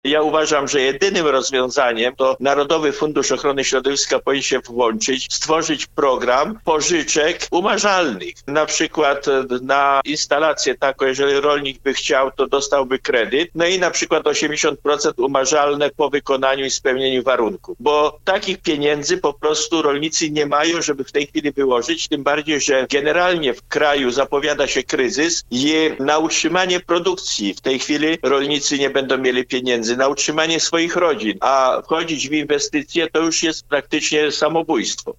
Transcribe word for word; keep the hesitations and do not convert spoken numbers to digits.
Ja uważam, że jedynym rozwiązaniem to Narodowy Fundusz Ochrony Środowiska powinien się włączyć, stworzyć program pożyczek umarzalnych. Na przykład na instalację taką, jeżeli rolnik by chciał, to dostałby kredyt. No i na przykład osiemdziesiąt procent umarzalne po wykonaniu i spełnieniu warunków. Bo takich pieniędzy po prostu rolnicy nie mają, żeby w tej chwili wyłożyć. Tym bardziej, że generalnie w kraju zapowiada się kryzys i na utrzymanie produkcji w tej chwili rolnicy nie będą mieli pieniędzy. Na utrzymanie swoich rodzin, a wchodzić w inwestycje to już jest praktycznie samobójstwo.